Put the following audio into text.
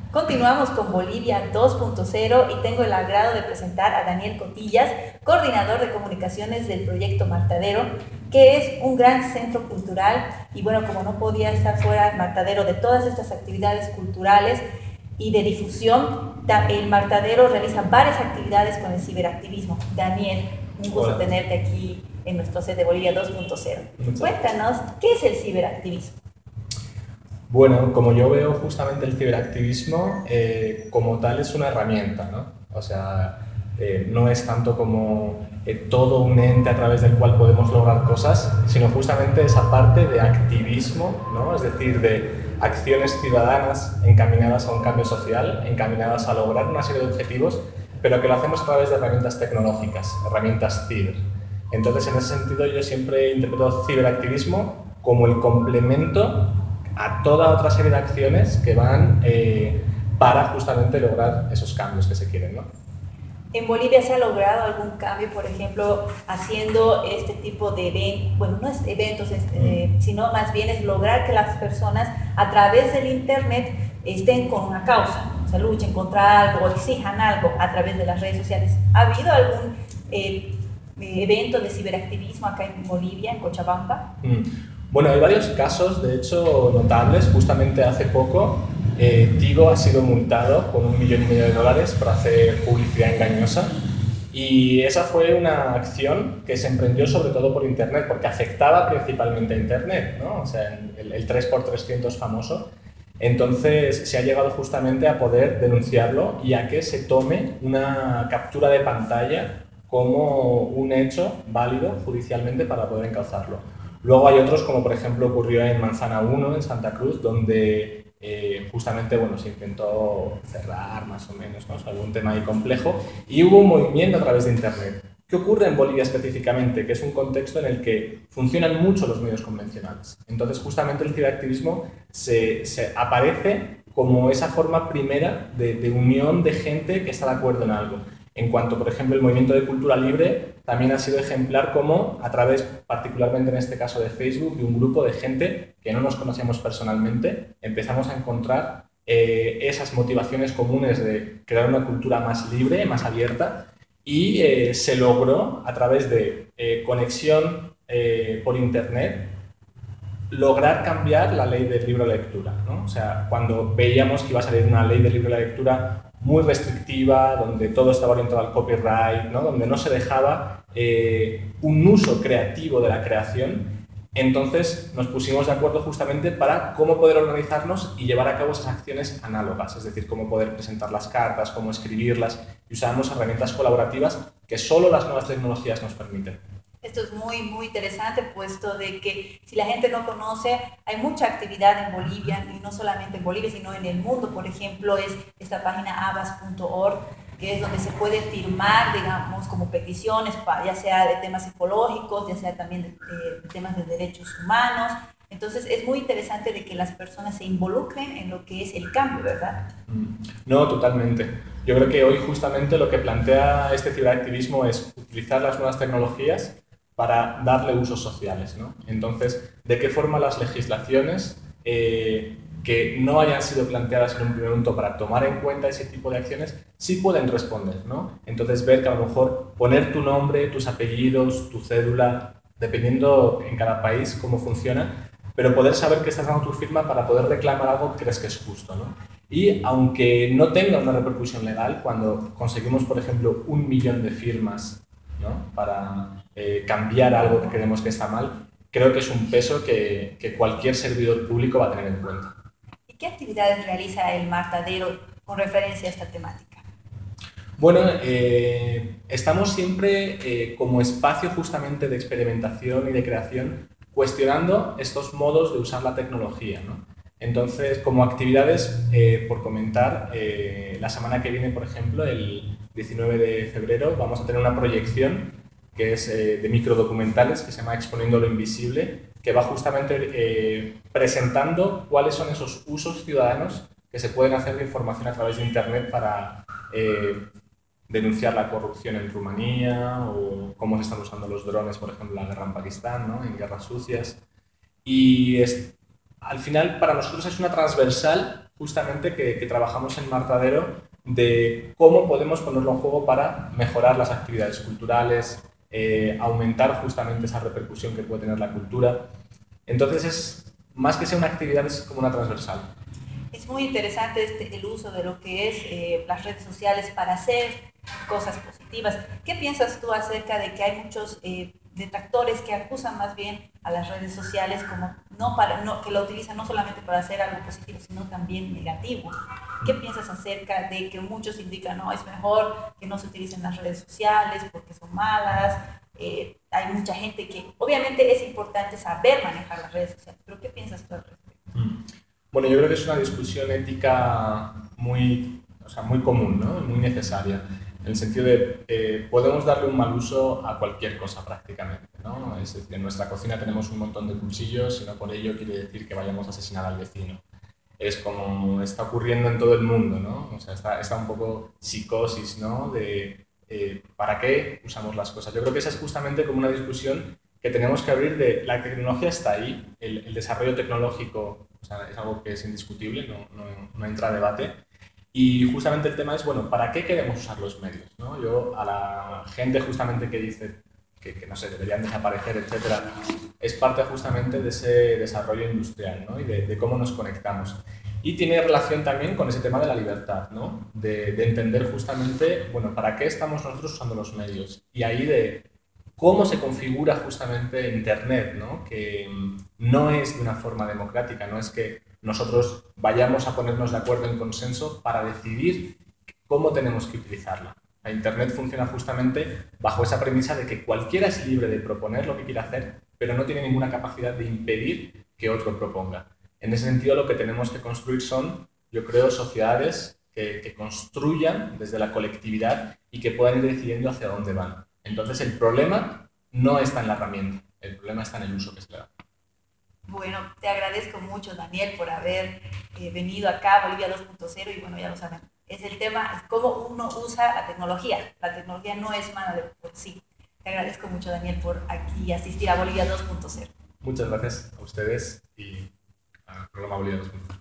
Continuamos con Bolivia 2.0 y tengo el agrado de presentar a Daniel Cotillas, coordinador de comunicaciones del proyecto Martadero, que es un gran centro cultural y bueno, como no podía estar fuera Martadero de todas estas actividades culturales y de difusión, el Martadero realiza varias actividades con el ciberactivismo. Daniel, un gusto Hola, tenerte aquí en nuestro set de Bolivia 2.0. muchas gracias. Cuéntanos, ¿qué es el ciberactivismo? Bueno, como yo veo justamente el ciberactivismo, como tal es una herramienta, ¿no? O sea, no es tanto como todo un ente a través del cual podemos lograr cosas, sino justamente esa parte de activismo, ¿no? Es decir, de acciones ciudadanas encaminadas a un cambio social, encaminadas a lograr una serie de objetivos, pero que lo hacemos a través de herramientas tecnológicas, herramientas ciber. Entonces, en ese sentido, yo siempre interpreto ciberactivismo como el complemento a toda otra serie de acciones que van para justamente lograr esos cambios que se quieren, ¿no? En Bolivia se ha logrado algún cambio, por ejemplo, haciendo este tipo de eventos, bueno, no es eventos, sino más bien es lograr que las personas a través del Internet estén con una causa, o sea, luchen contra algo o exijan algo a través de las redes sociales. ¿Ha habido algún evento de ciberactivismo acá en Bolivia, en Cochabamba? Bueno, hay varios casos, de hecho, notables. Justamente hace poco, Tigo ha sido multado con $1,500,000 por hacer publicidad engañosa. Y esa fue una acción que se emprendió sobre todo por Internet, porque afectaba principalmente a Internet, ¿no? O sea, el 3x300 famoso. Entonces se ha llegado justamente a poder denunciarlo y a que se tome una captura de pantalla como un hecho válido judicialmente para poder encauzarlo. Luego hay otros, como por ejemplo ocurrió en Manzana 1, en Santa Cruz, donde justamente bueno, se intentó cerrar más o menos, ¿no? O sea, algún tema ahí complejo, y hubo un movimiento a través de Internet. ¿Qué ocurre en Bolivia específicamente? Que es un contexto en el que funcionan mucho los medios convencionales. Entonces, justamente el ciberactivismo se aparece como esa forma primera de unión de gente que está de acuerdo en algo. En cuanto, por ejemplo, el movimiento de cultura libre también ha sido ejemplar como a través, particularmente en este caso de Facebook, de un grupo de gente que no nos conocíamos personalmente, empezamos a encontrar esas motivaciones comunes de crear una cultura más libre, más abierta, y se logró a través de conexión por Internet lograr cambiar la ley del libro de lectura, ¿no? O sea, cuando veíamos que iba a salir una ley del libro de lectura muy restrictiva, donde todo estaba orientado al copyright, ¿no? Donde no se dejaba un uso creativo de la creación, entonces nos pusimos de acuerdo justamente para cómo poder organizarnos y llevar a cabo esas acciones análogas, es decir, cómo poder presentar las cartas, cómo escribirlas, y usamos herramientas colaborativas que solo las nuevas tecnologías nos permiten. Esto es muy, muy interesante, puesto de que si la gente no conoce, hay mucha actividad en Bolivia, y no solamente en Bolivia, sino en el mundo. Por ejemplo, es esta página abas.org, que es donde se puede firmar, digamos, como peticiones, ya sea de temas ecológicos, ya sea también de temas de derechos humanos. Entonces, es muy interesante de que las personas se involucren en lo que es el cambio, ¿verdad? No, totalmente. Yo creo que hoy justamente lo que plantea este ciberactivismo es utilizar las nuevas tecnologías para darle usos sociales, ¿no? Entonces, ¿de qué forma las legislaciones que no hayan sido planteadas en un primer momento para tomar en cuenta ese tipo de acciones sí pueden responder, ¿no? Entonces, ver que a lo mejor poner tu nombre, tus apellidos, tu cédula, dependiendo en cada país cómo funciona, pero poder saber que estás dando tu firma para poder reclamar algo que crees que es justo, ¿no? Y aunque no tenga una repercusión legal, cuando conseguimos, por ejemplo, 1 millón de firmas, ¿no? Para cambiar algo que creemos que está mal, creo que es un peso que cualquier servidor público va a tener en cuenta. ¿Y qué actividades realiza el Martadero con referencia a esta temática? Bueno, estamos siempre como espacio justamente de experimentación y de creación cuestionando estos modos de usar la tecnología, ¿no? Entonces, como actividades, por comentar, la semana que viene, por ejemplo, el 19 de febrero, vamos a tener una proyección que es de microdocumentales que se llama Exponiendo lo Invisible, que va justamente presentando cuáles son esos usos ciudadanos que se pueden hacer de información a través de Internet para denunciar la corrupción en Rumanía o cómo se están usando los drones, por ejemplo, en la guerra en Pakistán, ¿no? En guerras sucias. Y al final para nosotros es una transversal justamente que trabajamos en Martadero de cómo podemos ponerlo en juego para mejorar las actividades culturales, aumentar justamente esa repercusión que puede tener la cultura. Entonces es más que ser una actividad, es como una transversal. Es muy interesante el uso de lo que es las redes sociales para hacer cosas positivas. ¿Qué piensas tú acerca de que hay muchos detractores que acusan más bien a las redes sociales como que lo utilizan no solamente para hacer algo positivo, sino también negativo? ¿Qué piensas acerca de que muchos indican, no, es mejor que no se utilicen las redes sociales porque son malas? Hay mucha gente que, obviamente es importante saber manejar las redes sociales, pero ¿qué piensas tú al respecto? Bueno, yo creo que es una discusión ética muy, o sea, muy común, ¿no? Muy necesaria, en el sentido de podemos darle un mal uso a cualquier cosa prácticamente, ¿no? Es decir, en nuestra cocina tenemos un montón de cuchillos y no por ello quiere decir que vayamos a asesinar al vecino. Es como está ocurriendo en todo el mundo, ¿no? O sea, está un poco psicosis, ¿no? De ¿para qué usamos las cosas? Yo creo que esa es justamente como una discusión que tenemos que abrir de la tecnología está ahí, el desarrollo tecnológico, o sea, es algo que es indiscutible, no entra a debate. Y justamente el tema es, bueno, ¿para qué queremos usar los medios? ¿No? Yo a la gente justamente que dice que no sé, deberían desaparecer, etcétera, es parte justamente de ese desarrollo industrial, ¿no? Y de cómo nos conectamos. Y tiene relación también con ese tema de la libertad, ¿no? De entender justamente, bueno, ¿para qué estamos nosotros usando los medios? Y ahí de cómo se configura justamente Internet, ¿no? Que no es de una forma democrática, no es que nosotros vayamos a ponernos de acuerdo en consenso para decidir cómo tenemos que utilizarla. La Internet funciona justamente bajo esa premisa de que cualquiera es libre de proponer lo que quiera hacer, pero no tiene ninguna capacidad de impedir que otro proponga. En ese sentido, lo que tenemos que construir son, yo creo, sociedades que construyan desde la colectividad y que puedan ir decidiendo hacia dónde van. Entonces, el problema no está en la herramienta, el problema está en el uso que se le da. Bueno, te agradezco mucho, Daniel, por haber venido acá a Bolivia 2.0 y bueno, ya lo saben, es el tema, es cómo uno usa la tecnología. La tecnología no es mala de por sí. Te agradezco mucho, Daniel, por aquí asistir a Bolivia 2.0. Muchas gracias a ustedes y al programa Bolivia 2.0.